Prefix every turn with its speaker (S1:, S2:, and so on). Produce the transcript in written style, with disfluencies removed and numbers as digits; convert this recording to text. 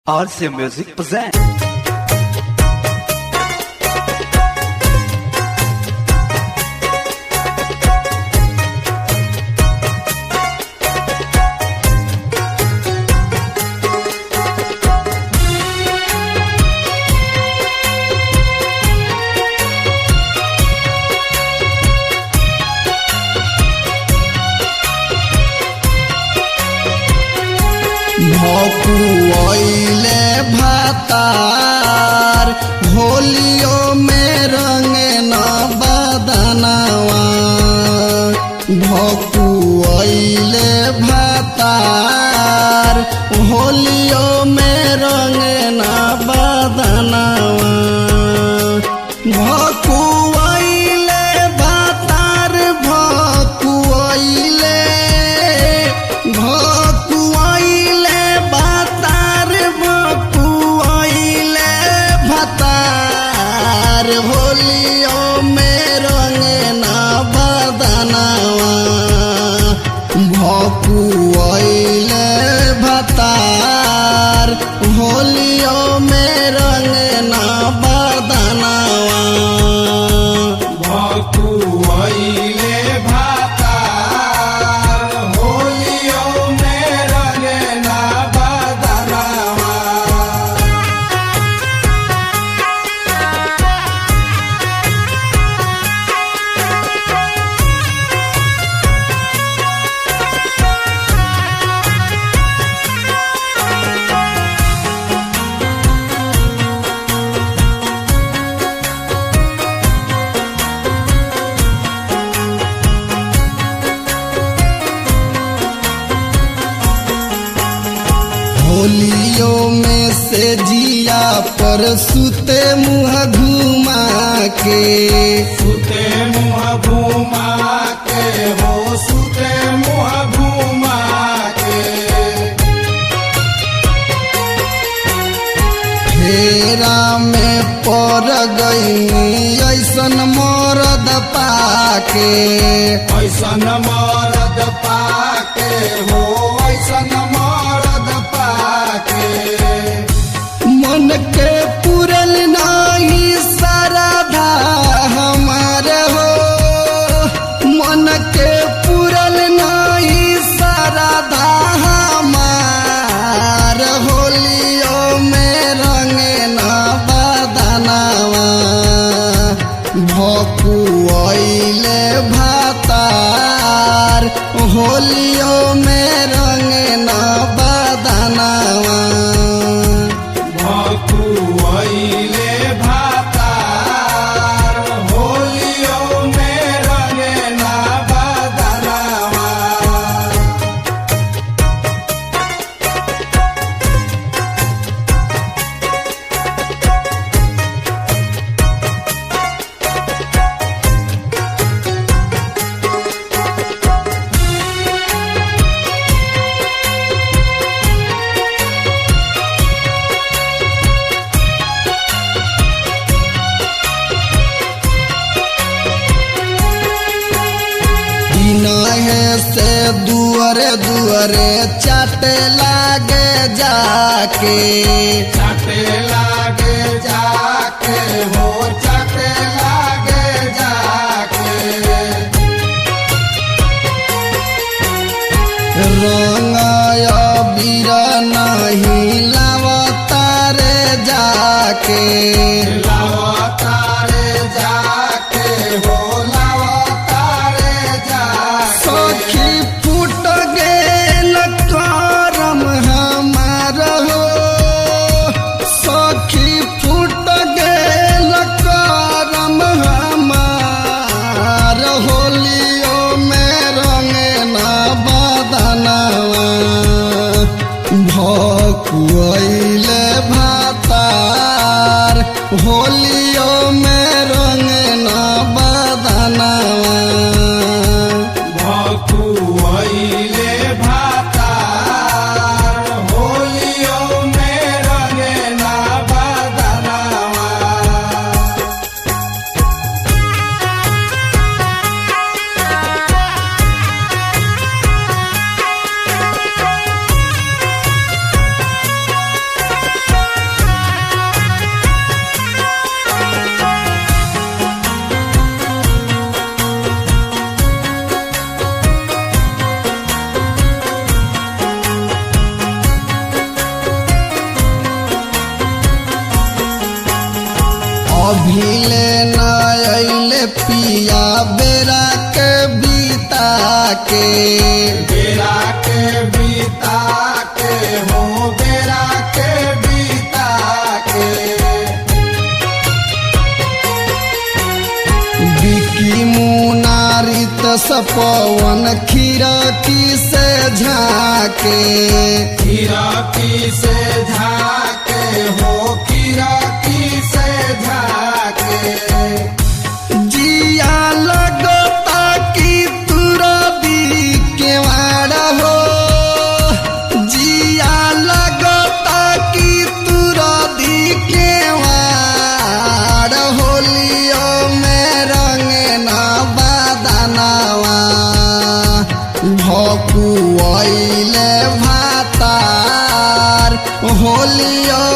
S1: RC Music present.
S2: भकुआइले भातार होलियो में रंगे न बदनवा। भकुआइले भातार होलियो में रंगे न बदनवा। भकुआइले भातार भकुआइले होलियो में रंगे न बदनवा। भकुआइले भतार होलियो में रंगे न बदनवा।
S3: भकुआइले भतार होलियो में रंगे न बदनवा।
S2: होलियो में से जिया पर सुते मुँह घुमा के।
S3: सुते मुँह घुमा के हो सुते मुँह घुमा के।
S2: फेरा में पड़ गई ऐसन मरद पाके।
S3: ऐसन मरद पाके हो ऐसन मरद पाके।
S2: मन के पूरल नाही सरधा हमार हो। मन के पूरल नाही सरधा हमार। होलियो में रंगे न बदनवा। भकुआइले भातार होलियो में रंगे न बदनवा।
S3: भकुआइले भतार होलियो में रंगे न बदनवा।
S2: नहे से दुआरे दुआरे चाटे लागे जाके।
S3: चाटे लागे जाके हो चाटे लागे जाके।
S2: रंगाय बीर नहीं लावतारे जाके।
S3: लावतारे जाके हो लावतारे जाके।
S2: सखी फूट गेल करम हमार हो। सखी फूट गेल करम हमार। होलियो में रंगे न बदनवा। भकुआइले भातार होलियो में रंगे न बदनवा।
S3: भकुआइले भतार होलियो में रंगे न बदनवा।
S2: अभिले न अइले पिया बेरा के बीता के
S3: बेरा के बीता के हो बेरा के बीता के
S2: बिकी मुनारित सपवन खिड़की से झाके
S3: खिड़की से झाके हो खिड़की से झाके
S2: जिया लगता कि तुरा दी के वाड़ा हो जिया लगता कि तुरा दी के वाड़ा होलियो में रंग ना बदनावा भकुआइले भातार होलियो